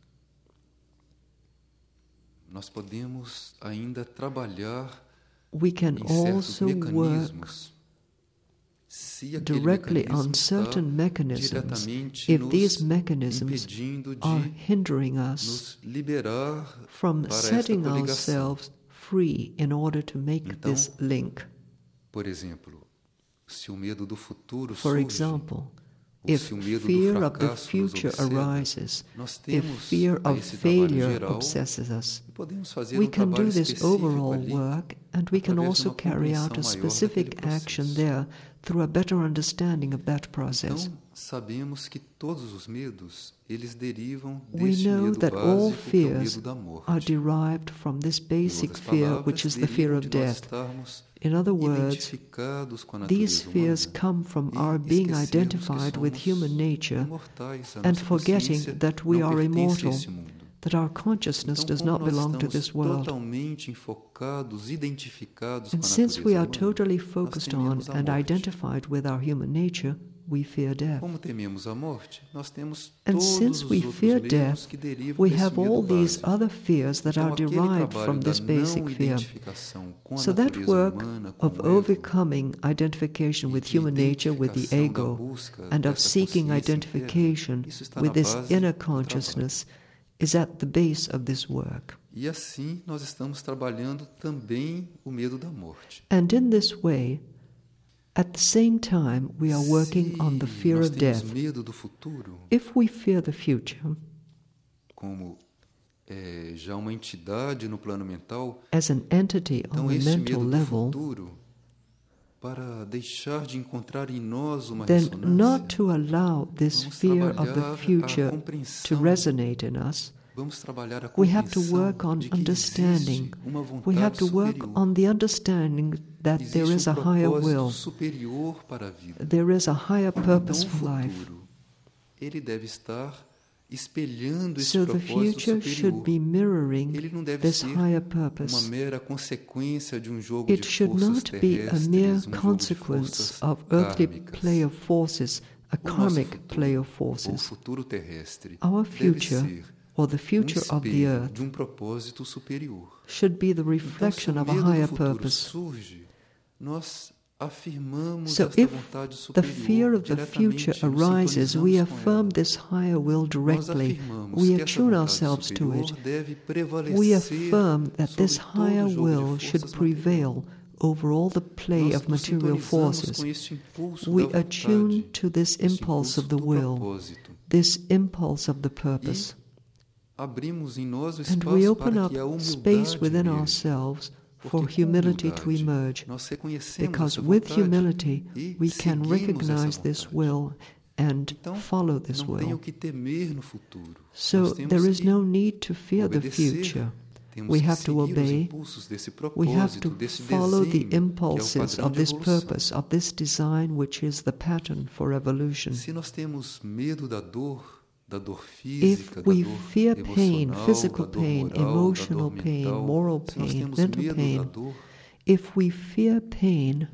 Nós podemos ainda trabalhar We can em certos also work mecanismos se aquele directly mecanismo on certain está mechanisms diretamente if nos these mechanisms impedindo de are hindering us nos liberar from para esta setting coligação. ourselves free in order to make Então, this link. Por exemplo, se o medo do futuro For surge, example, ou if se o medo do fear of the fracasso nos future obseda, arises, nós if temos fear of esse trabalho failure geral obsesses us, e podemos fazer we um can trabalho do this específico overall ali, work, and we can através de also uma carry out a compreensão maior specific daquele action processo. there through a better understanding of that process. Então, sabemos que todos os medos, eles derivam We deste know medo that all básico, que é o fears medo da morte. are derived from this Em basic outras fear, palavras, which is the fear derivam of de nós death. estarmos In other words, identificados com a these natureza fears humana come from e our being esquecermos que identified with somos human nature imortais, a and nossa forgetting consciência that we não are pertence a immortal, esse mundo. that our consciousness Então, does como not nós belong to estamos this world. totalmente enfocados, identificados And com a since we natureza are humana, totally nós focused on tememos a and morte. identified with our human nature, we fear death. Como tememos a morte, nós temos And todos since os we outros fear medos death, que derivam we desse have medo all these básico. other fears that Então, are aquele derived trabalho from da this não basic fear. identificação com a So that natureza work humana, of com o ego, overcoming identification e with de human nature, with the identificação da ego, busca and of dessa seeking consciência identification interna, isso está with na this base inner do trabalho. consciousness, is at the base of this work. E assim nós estamos trabalhando também o medo da morte. And in this way, at the same time, we are working Se on the fear nós of temos death. medo do futuro, If we fear the future, como é, já uma entidade no plano mental, as an entity on então the este mental medo do level, futuro, para deixar de encontrar em nós uma then ressonância, not to allow this vamos fear of the trabalhar a future to compreensão, resonate in us, vamos trabalhar a we have to compreensão work on de que understanding. existe uma vontade We have to work superior. on the understanding that Existe there is um a higher propósito will, superior para a vida. there is a higher Então, purpose o for life. futuro, ele deve estar espelhando esse So the propósito future should superior. be mirroring Ele não deve this ser higher uma purpose. mera consequência de um jogo It de should forças not be a terrestres, mere um jogo de consequence forças of earthly kármicas. play of forces, a O nosso karmic futuro, play of ou forces. futuro terrestre, Our deve future, ser or the um future of the espelho earth, de um propósito superior. should be the Então, se reflection o of a medo do higher futuro purpose. surge, nós afirmamos So esta if vontade the superior fear of the diretamente, future nos arises, we sintonizamos com affirm ela. this higher will Nós directly. afirmamos We que essa attune vontade ourselves to superior it. deve prevalecer We affirm that sobre this todo higher o jogo de will should forças materiais. prevail over all the play Nós of nos material sintonizamos forces. com este impulso We da attune vontade, to this este impulse of the impulso do will, propósito. this impulse of the purpose. Abrimos em nós o And we espaço open para up que a space humildade within emerja. ourselves for Porque com humility to humildade, emerge. nós reconhecemos Because essa with vontade humility, e we can seguimos recognize essa this vontade. will and Então, follow this não tem o will. que temer no futuro. So Nós temos there is que no need to fear the obedecer. future. Temos We que have to seguir os obey. impulsos desse We have propósito, to desse follow the desenho, que é o impulses padrão of de this evolução. purpose, of this design, which is the pattern for evolution. Se nós temos medo da dor, da dor If física, da we dor fear pain, emocional, physical da dor pain, moral, emotional da dor pain, mental, moral se nós pain, temos mental medo da pain, dor, if we fear pain,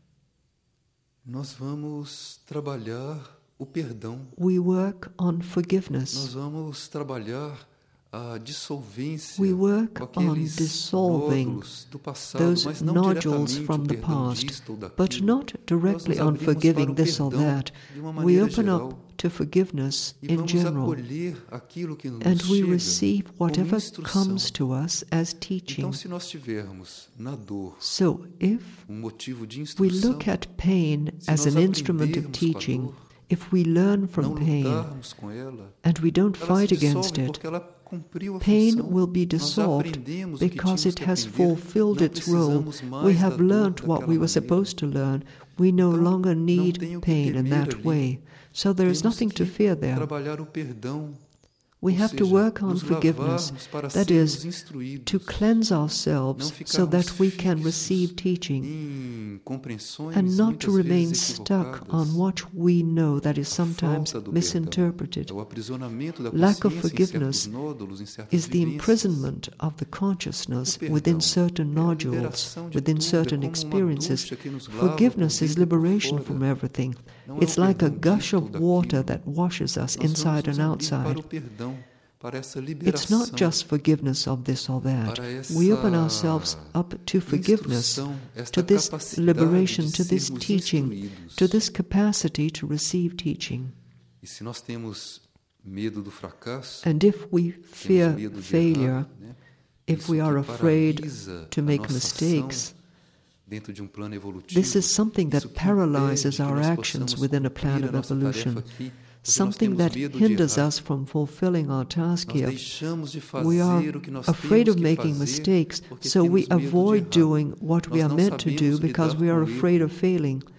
nós vamos trabalhar o perdão. we work on Nós forgiveness. vamos trabalhar a dissolvência We work com on aqueles dissolving nódulos do passado, those mas não nodules diretamente from o the perdão past, disto ou but daquilo. not directly Nós nos on abrimos para forgiving o this or perdão that. de uma We maneira open geral. up to forgiveness E in vamos general, acolher aquilo que nos and we chega receive como whatever instrução. comes to us as teaching. Então, se nós tivermos na dor So if um motivo de we instrução, look at pain se as nós an instrument of aprendermos com a teaching, dor, if we learn não from pain lutarmos com ela, and we don't ela se fight dissolve against it, porque ela cumpriu a pain função. will be Nós já dissolved aprendemos o que because tínhamos it que has aprender, fulfilled não its role. precisamos mais We da have dor learned what daquela we were maneira. supposed to learn. We no Então, longer não need tem o que pain in temer that ali. way. So there is Temos nothing to que fear there. trabalhar o perdão, We ou have to seja, work on nos forgiveness, lavarmos para that sermos is, instruídos, to cleanse não ourselves ficarmos so that we can fixos receive teaching, em compreensões and not to muitas remain vezes stuck equivocadas. on what we know that is A sometimes falta do misinterpreted. perdão é o aprisionamento da Lack of consciência em certos forgiveness nódulos, em certas is the vivências. imprisonment of the consciousness O perdão within certain é a nodules, liberação de within tudo, é certain como uma experiences. ducha que nos lava Forgiveness por is dentro e por liberation fora. from everything. Não é o It's like a perdão gush disto ou of water daquilo. that washes us Nós vamos inside nos and abrir para outside. o perdão, para essa It's liberação, not just forgiveness of this or that. para essa We open ourselves up to forgiveness, instrução, esta to this capacidade liberation, de to this sermos teaching, instruídos. to this capacity to receive teaching. E se nós temos medo do fracasso, And if we temos fear medo de failure, errar, né? if Isso we are que afraid paralisa to a make nossa mistakes, ação dentro de um plano evolutivo, this is something that isso que paralyzes impede que our nós actions possamos within a cumprir plan a of nossa evolution, tarefa aqui, porque nós something temos that medo de hinders errar. us from fulfilling our task Nós here. deixamos de We are fazer o que nós afraid temos of que making fazer mistakes, porque so we temos medo de avoid errar. doing what we Nós are não meant to do sabemos because lidar we are com o afraid erro. of failing.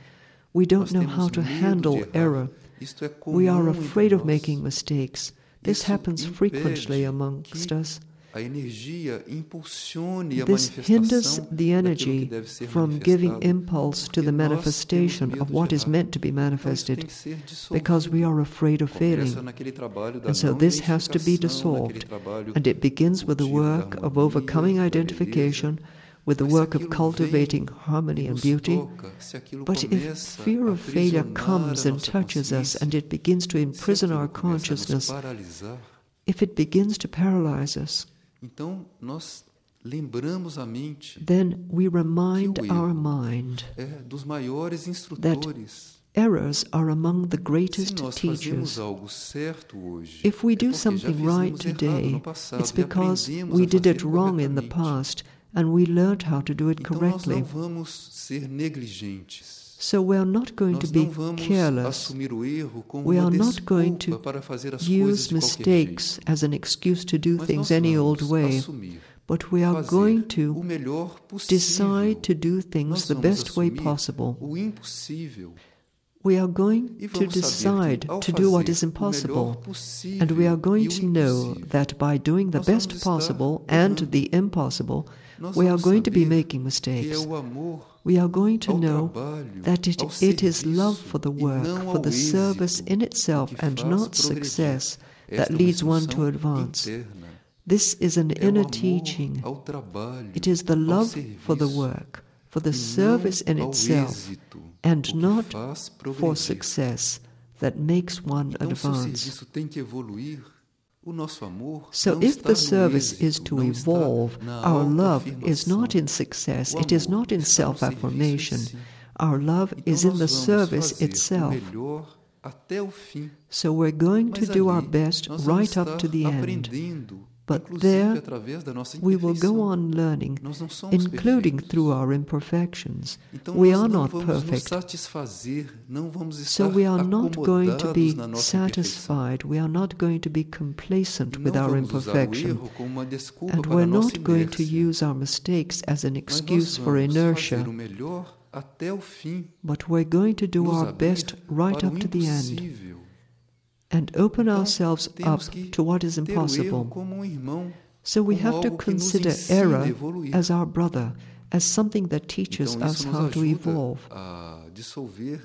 We don't Nós know temos how to medo de handle errar. error. Isto é We are comum afraid entre of nós. making mistakes. This Isso happens frequently impede amongst que us. a energia impulsione a This hinders manifestação the daquilo que energy deve ser from giving manifestado, impulse to porque the nós manifestation temos medo of de what is errar. meant to be Então, isso tem manifested, que ser dissolvido. because we are afraid of Começa failing. naquele trabalho da And so não this has to be identificação, naquele dissolved. trabalho And it begins with the cultivo da work of harmonia, overcoming da identification, beleza. with the Mas se work of aquilo cultivating vem harmony e and nos beauty. toca, se aquilo But if começa fear a of failure aprisionar comes a and nossa touches us consciência, and it begins to se imprison aquilo our começa a nos consciousness, paralisar, if it begins to paralyze us, então nós lembramos a mente then we remind que o erro our mind é dos maiores instrutores. errors are among the Se greatest nós teachers. fazemos algo certo hoje, If we é do porque já something fizemos right errado today, no passado it's e because aprendemos we a did it fazer wrong in the corretamente. past and we learned how to do it Então nós correctly. não vamos ser negligentes. So we are not going to Nós be não vamos careless. assumir o erro como We uma are not going desculpa to para fazer as coisas use de qualquer mistakes jeito. as an excuse to do Mas things nós any old vamos way, assumir, but we are fazer going o to melhor possível. decide to do things Nós the vamos best way assumir possible. o impossível. We are going E to vamos saber decide que, ao to do what is fazer o melhor impossible, possível and we are e going o to know impossível, that by doing the nós best vamos estar possible errando. and the impossible, nós we are vamos going to be saber making que é mistakes. o amor We are going to ao know trabalho, that it, ao it is serviço love for the e work, não for ao the service êxito in itself que and faz not progredir. success Esta that é uma leads one to instrução advance. interna. This is an É o inner amor teaching. ao trabalho, It is the ao love for the serviço, work, for the e service in não ao itself, êxito, and o que not faz for progredir. success that makes one Então, se o advance. serviço tem que evoluir, o nosso amor So não if está the no service êxito, is to não está evolve, na our love is autoafirmação. not in success, O it is amor not in está no serviço em self-affirmation. si. Our love Então, is in nós the vamos service fazer itself. o melhor até o fim. So we're going to Mas do our ali, best nós vamos right up estar to the end. aprendendo, But inclusive there, através da nossa we will imperfeição. go on learning, Nós não somos including perfeitos. through our imperfections. Então We nós are não not vamos nos perfect. satisfazer, não vamos So estar we are not going to be acomodados na nossa imperfeição. satisfied. We are not going to be complacent E with não our vamos usar o imperfection. erro como uma desculpa And para a we're nossa not going to inércia. use our mistakes as an Mas nós excuse for vamos inertia. fazer o melhor até o fim. But we're going to do Nos our abrir best right para o up to the end impossível. and open Então, ourselves temos up que to what is ter o erro impossible. como um irmão, So we como have to algo que nos consider ensina a error evoluir. as our brother, as something that teaches Então us isso nos how to ajuda evolve. a dissolver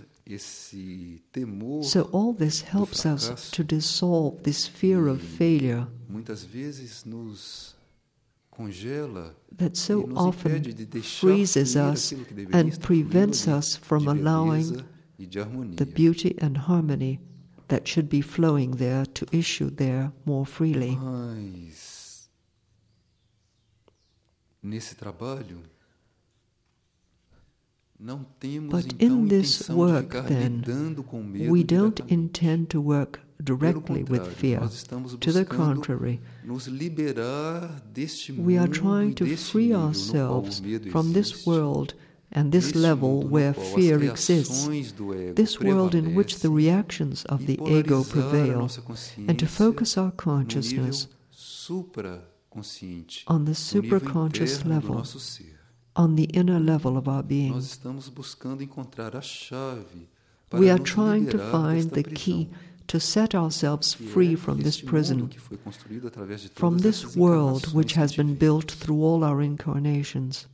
esse temor. So all this helps us fracasso. to dissolve this fear of failure Muitas vezes nos congela that e so nos often impede de deixar freezes fluir us aquilo que deveria and estar prevents fluindo us from de allowing beleza e de harmonia. the beauty and harmony that should be flowing there to issue there more freely. Mas nesse trabalho não temos But então in this intenção work, de ficar then, lidando com o medo we don't diretamente. intend to work Pelo directly with contrário, fear. nós estamos To the buscando contrary, nos liberar deste we are mundo trying e to deste free nível no qual ourselves o medo from this existe. world and this Neste level mundo no where qual as fear exists, reações do ego this world in which the prevalecem, reactions of e the ego polarizar a prevail, nossa and to consciência focus our no consciousness nível supraconsciente, on the no nível supraconscious interno do level, nosso ser. on the inner level of our being. Nós estamos buscando encontrar a chave para We are nos trying to liberar find desta the prisão, key to set ourselves que free é from this este mundo prison, que foi construído através de from todas this essas world encarnações which que has been tivemos. built through all our incarnations.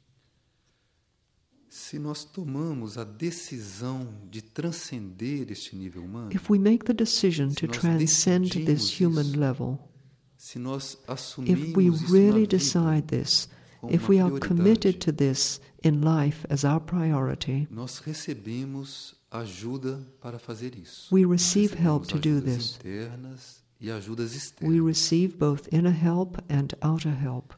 Se nós tomamos a decisão de transcender este nível humano, If we make the decision se to nós transcend decidimos this human isso, level, se nós if we assumimos isso na really vida decide this, como if uma we are prioridade, committed to this in life as our priority, nós recebemos ajuda para fazer isso. we Nós receive help recebemos to do ajudas this. internas e ajudas We externas. receive both inner help and outer help.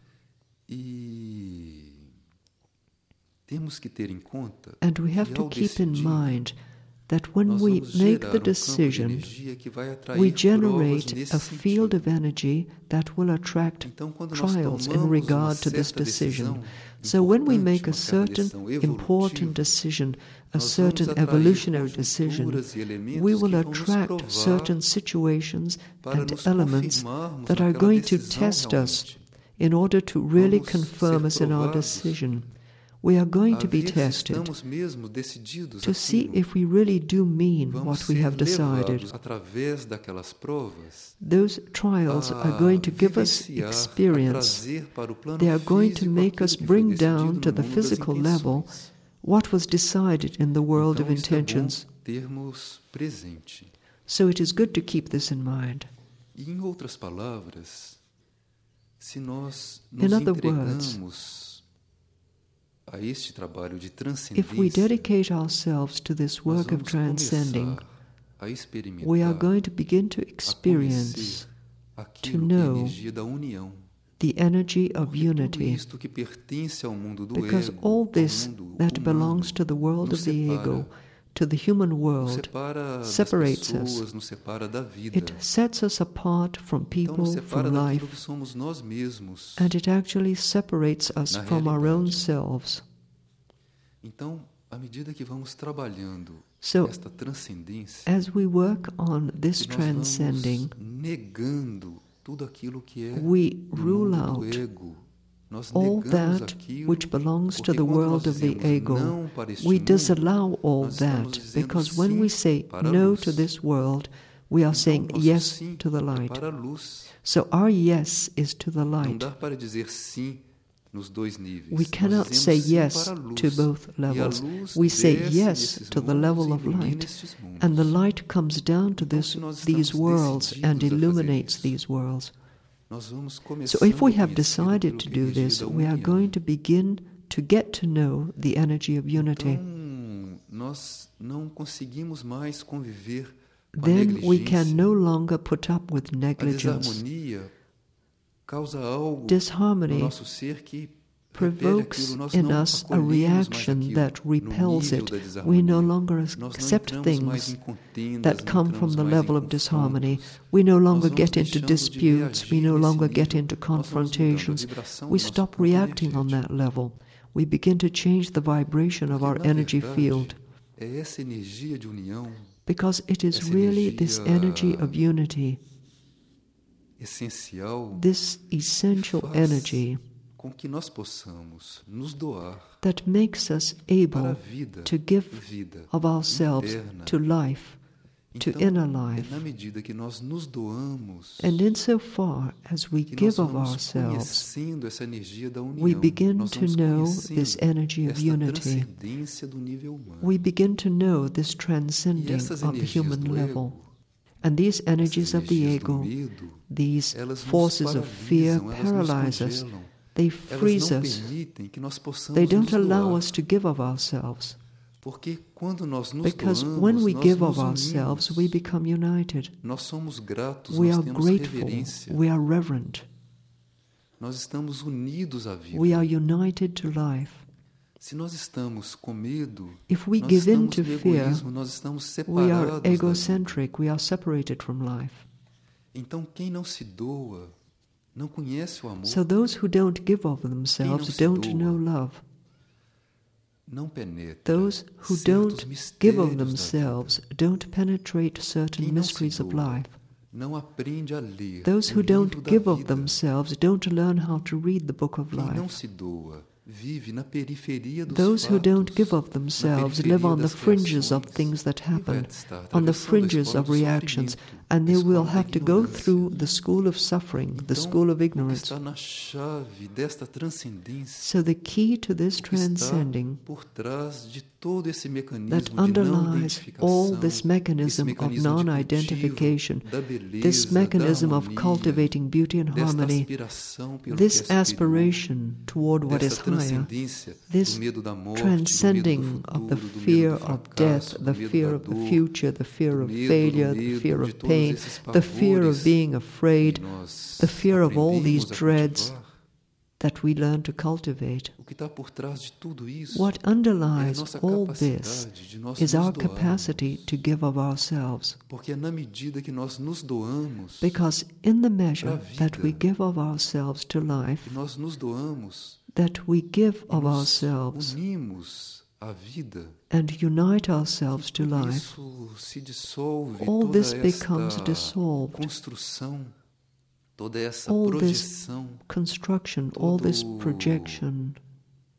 E temos que ter em conta And we have que to ao keep in decidir, mind that when nós we vamos make gerar the um campo de decision, energia que vai atrair we provas generate nesse a field sentido. of energy that will attract Então, quando nós trials in tomamos regard uma to this certa decision. decisão So when we importante, make a uma certa certain decisão important evolutiva, decision, a nós certain vamos atrair evolutionary decision, conjunturas e elementos we que will vão nos attract provar certain situations para and nos elements confirmarmos that are naquela going to decisão test us realmente. in order to really Vamos confirm ser us in our provados. decision. we are going a to be ver se tested estamos mesmo decididos to see àquilo. if we really do mean Vamos what we ser have decided. levados através daquelas provas Those trials a are going to give us vivenciar, a experience. trazer para o plano They are going to físico make aquilo us que foi bring decidido down no to the mundo das physical level intenções. what was decided in the world of Então, isso é bom intentions. termos presente. So it is good to keep this in mind. E em outras palavras, se nós In nos other entregamos a este trabalho de transcendência, If we dedicate ourselves to this nós work of vamos transcending, começar a experimentar, we are going to begin to a experience conhecer aquilo que é a know energia da união. the energy of Porque tudo unity, isto que pertence ao mundo do because ego, all ao this mundo that humano, belongs to the world nos of the separa, ego, to the human nos world, separa das separates pessoas, us. nos separa da vida. It sets us apart from Então nos people, separa from daquilo life, que somos nós mesmos. and it actually separates us Na from our own realidade. selves. Então, à medida que vamos trabalhando So, esta transcendência, as we work on this que nós transcending, vamos negando tudo aquilo que é we do rule mundo do out ego. Nós all negamos that aquilo, which belongs to porque the quando nós world of the dizemos ego. não para este We mundo, disallow all nós estamos that, dizendo because when sim we say para a no luz. to this world, we are Então, saying nosso yes sim to the é light. para a luz. So our yes is to the Não light. dá para dizer sim nos dois níveis. We Nós cannot dizemos say sim yes para a luz. to both E a levels. luz We say desce yes nesses to the mundos level e of ilumina light, estes mundos. and the light comes down to Então, this, se nós these estamos worlds decididos and a fazer illuminates isso, these worlds. nós vamos So começando if we a have conhecer decided aquilo to que é a do energia this, da we are união. going to begin to get to know the energy of unity. Então, nós não conseguimos mais conviver com a Then we can negligência. no longer put up with A negligence. desarmonia causa algo no Disharmony nosso ser que provokes repele aquilo. Nós in não us a acolhemos mais reaction aquilo that no repels nível it. da We desarmonia. no longer Nós não accept entramos mais em things contendas, that não come from entramos the mais level em of disharmony. confrontos. We no Nós longer vamos get into deixando de disputes. We reagir no nesse longer get nível. into Nós vamos mudando a confrontations. vibração We do nosso stop campo reacting on energético. that level. We begin to change the vibration of our Porque, na energy verdade, field, é essa energia de união because it is essa really this energia energy of unity, essencial this essential faz energy com que nós possamos nos doar that makes us para a able vida, to give vida of ourselves interna. to life, to Então, inner é life. na medida que nós nos doamos And insofar as we que give nós of vamos ourselves, conhecendo essa energia da união. we begin Nós to vamos know conhecendo this energy of esta unity. transcendência do nível humano. We begin to know this E transcending essas of the energias human do level. ego, And these energies essas of the energias do ego, medo, these elas nos forces of fear paralisam, elas nos paralyze us. congelam. They Elas freeze não us. permitem que nós possamos They don't nos allow doar. us to give of ourselves. Porque quando nós nos Because doamos, when we nós give nos of ourselves, we unimos. become united. Nós somos gratos, We nós are temos grateful. reverência. We are reverent. Nós estamos unidos à vida. We are united to life. Se nós estamos com medo, If we nós give in estamos to no fear, egoísmo, nós estamos we separados are da vida. egocentric. We are separated from life. Então quem não se doa, não conhece o amor, So those who don't give of themselves se don't doa, know love. não penetra Those who certos don't give mistérios of da vida. themselves don't penetrate Quem certain não se mysteries of doa, life. não aprende a ler Those o who livro don't da give of vida. themselves don't learn how to read the book of Quem não life. se doa vive na periferia dos Those who don't fatos, give of na themselves periferia live on the das fringes of reações, things that e vai happen, estar on the atravessando a fringes escola of do reactions, sofrimento, and a they will escola da have to go ignorância. through the school of suffering, the Então, school of o que ignorance. está na chave desta transcendência, So the key to this o que está transcending por trás de todo esse mecanismo that de não underlies all identificação, this esse mechanism of mecanismo de non-identification, cultivo da beleza, this da mechanism of harmonia, cultivating beauty and desta harmony, aspiração pelo this que é superior, aspiration toward what is desta higher, transcendência this do medo da morte, transcending do medo do of the futuro, do fear medo do of death, fracasso, the do medo fear da of the dor, future, the fear do of medo, failure, do the medo, fear de of todos pain, esses the fear pavores of being afraid, que nós the fear of all these aprendemos a dreads cultivar. that we learn to cultivate. O que está por trás de tudo isso What é a underlies nossa all this capacidade de nós is nos our doarmos. capacity to give of ourselves. Porque é na medida que nós nos doamos, Because in the measure Pra that we vida. give of ourselves to life, que nós nos doamos, that we give e of nos ourselves unimos à vida, and unite ourselves to tudo life, isso se dissolve, all toda this becomes esta dissolved. construção, toda essa All this projeção, construction, all this todo projection,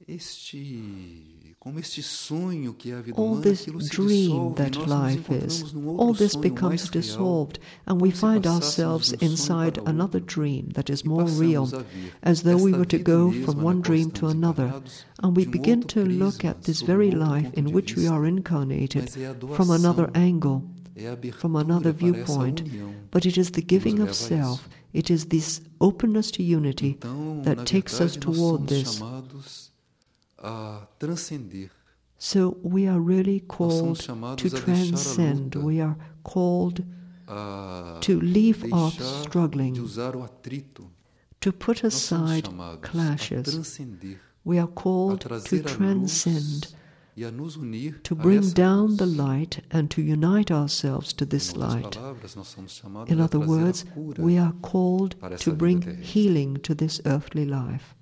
este, como este sonho que é a vida all humana, this aquilo se dream dissolve, that nós nos life is, encontramos num all outro this sonho becomes mais real, dissolved, and we como se find passássemos ourselves de um sonho inside para another outro dream that is e more real, passamos a ver as though we esta were to vida go mesma from na one qual dream to estamos another, encarnados and we de um begin outro to look prisma, at this sob very um outro life ponto in de which we are vista. incarnated Mas é a from another doação, angle, é a abertura from another para essa viewpoint, união but it is the que nos giving of leva a self, isso. it is this openness to unity Então, that na takes us verdade, nós toward somos this. chamados a transcender. So we are really Nós somos called chamados to a deixar a transcend. luta, We are called a to leave off deixar struggling, de usar o atrito. to put Nós somos aside chamados a clashes. transcender, We are a called to trazer a transcend, luz e a nos unir to a bring essa down luz. the light and to unite ourselves to Em this outras light. palavras, nós somos chamados In a other trazer words, a cura we are called para essa to vida bring terrestre. healing to this earthly life.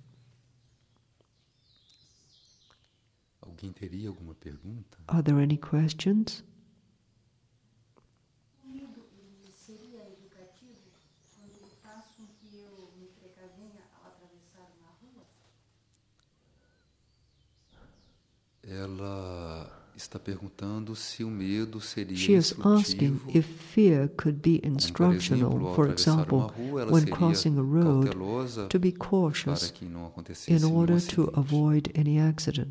Alguém teria alguma pergunta? Are there any questions? O medo seria educativo quando faz com que eu me precavenha ao atravessar uma rua? Ela está perguntando se o medo seria She is asking instrutivo. if fear could be Como, por instructional, exemplo, ao for atravessar example, uma rua, ela when seria crossing a road, cautelosa to be para cautious que não acontecesse in nenhum order to acidente. avoid any accident.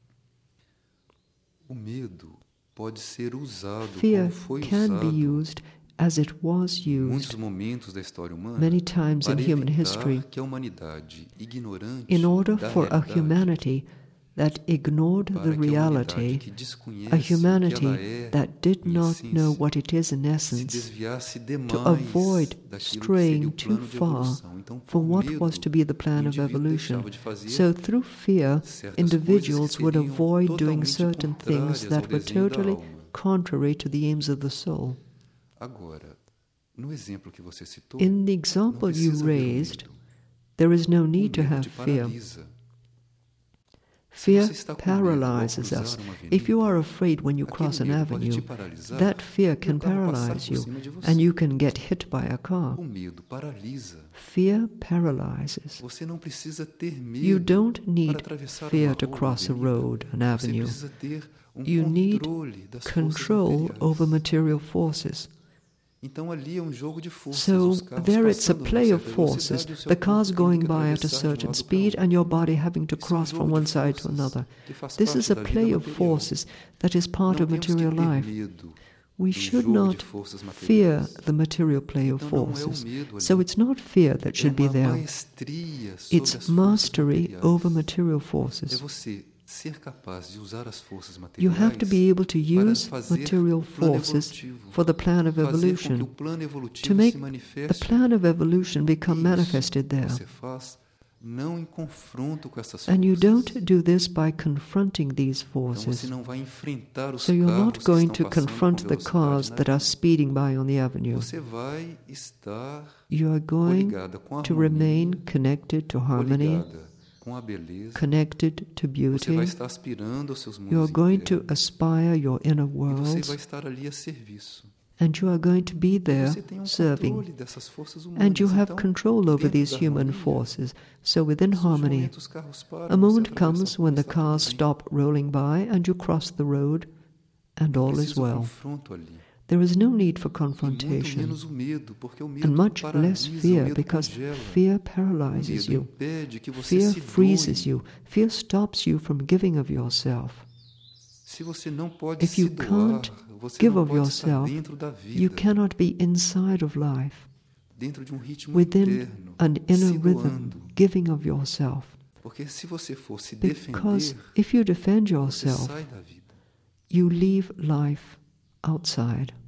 O medo pode ser usado Fear como foi can be usado used as it was em muitos used momentos da história humana many times in para human evitar history que a humanidade ignorante in order da for a realidade, humanity that ignored para the que a humanidade reality, que desconhece a o que ela humanity é that did em not essência, know what it is in se essence, desviasse to demais avoid daquilo que seria straying o too plano de far evolução. Então, por from what medo, was to be the o plan of indivíduo evolution. deixava de fazer So through fear, certas individuals coisas que would seriam avoid doing totalmente certain things contrárias ao that were desenho da totally alma. contrary to the aims of the soul. Agora, no exemplo que você citou, In the não example you precisa haver o raised, medo. there is no O need to medo have te fear. paralisa. Se Fear você está com medo ao paralyzes cruzar us. uma If you avenida, are afraid when you aquele cross an medo pode avenue, te paralisar that fear e can o carro passar paralyze por you, cima de você. and you can get hit by a car. O medo paralisa. Fear paralyzes. Você não precisa ter medo You don't para need atravessar fear uma to rua, cross a avenida. road, an Você avenue. precisa ter um You need controle das forças Control materiais. over material forces. Então ali é um jogo de forças. So Os carros there it's a passando numa play of certa forces, velocidade, o seu the corpo cars tendo going que by at a atravessar de um certain lado para speed outro. and your body having to Isso é um cross from jogo one de side to forças another. que faz This parte is a da vida play of material. forces that is part Não of temos que material ter life. medo We do should jogo de not forças fear materiais. the material play of Então não é o forces. medo ali. So it's not fear that should é be uma there. maestria sobre It's as forças mastery materiais. over material É forces. você ser capaz de usar as forças You materiais have to be able to para use fazer material o plano forces evolutivo, for the plan of fazer com que o evolution, plano to evolutivo make se the manifeste. plan of evolution become Isso manifested there. você faz não em confronto com essas And you forças. don't do this by confronting these Então você forces. não vai enfrentar os So you're carros not que going estão to passando confront com the velocidade cars na that are avenida. speeding by on the avenue. Você vai estar You are going coligada com a to harmonia, remain connected to harmony, coligada com a beleza. connected to Você vai beauty. estar aspirando aos seus You mundos are going to internos. aspire your inner E você vai worlds, estar ali a serviço. and you are going to be E there você tem um serving. controle dessas forças humanas. And you have Então, control over dentro these da human harmonia, forces. So within surge um harmony, momento, os carros param, a você moment atravessa comes a rua, when the está tudo cars bem. stop rolling by and you cross the road, and all is Precisa well. confronto ali. There is no need for E muito confrontation, menos o medo, porque o medo and much less paralisa, o fear, medo because congela. fear O paralyzes medo you. impede que você Fear se freezes doe. you. Fear stops you from giving of yourself. Se você não pode If you se doar, can't você give não of pode estar yourself, dentro da vida, You cannot be inside of life, dentro de um ritmo within interno, an inner se rhythm, doando. giving of yourself. Porque se você for se Because defender, if you defend você yourself, sai da vida. you leave life outside.